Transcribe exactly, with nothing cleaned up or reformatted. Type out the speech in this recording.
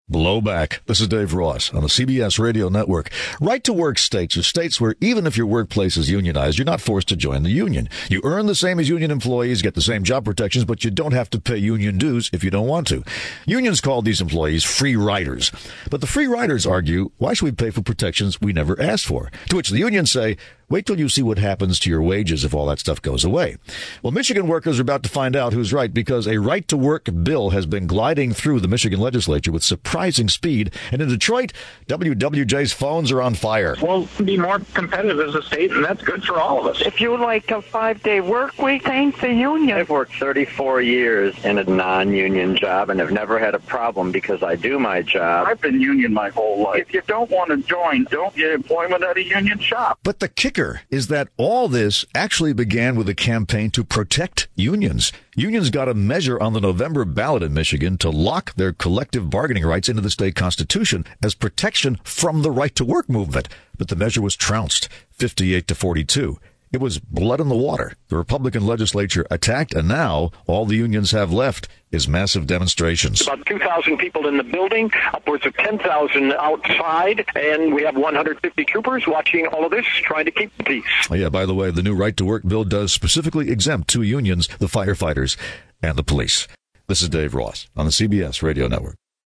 Blowback. This is Dave Ross on the C B S Radio Network. Right-to-work states are states where even if your workplace is unionized, you're not forced to join the union. You earn the same as union employees, get the same job protections, but you don't have to pay union dues if you don't want to. Unions call these employees free riders. But the free riders argue, why should we pay for protections we never asked for? To which the unions say, wait till you see what happens to your wages if all that stuff goes away. Well, Michigan workers are about to find out who's right because a right-to-work bill has been gliding through the Michigan legislature with surprising speed. And in Detroit, W W J's phones are on fire. We'll be more competitive as a state, and that's good for all of us. If you like a five-day work week, thank the union. I've worked thirty-four years in a non-union job and have never had a problem because I do my job. I've been union my whole life. If you don't want to join, don't get employment at a union shop. But the kicker is that all this actually began with a campaign to protect unions. Unions got a measure on the November ballot in Michigan to lock their collective bargaining rights into the state constitution as protection from the right-to-work movement. But the measure was trounced, fifty-eight to forty-two. It was blood in the water. The Republican legislature attacked, and now all the unions have left is massive demonstrations. About two thousand people in the building, upwards of ten thousand outside, and we have one hundred fifty troopers watching all of this, trying to keep the peace. Oh, yeah, by the way, the new right-to-work bill does specifically exempt two unions, the firefighters and the police. This is Dave Ross on the C B S Radio Network.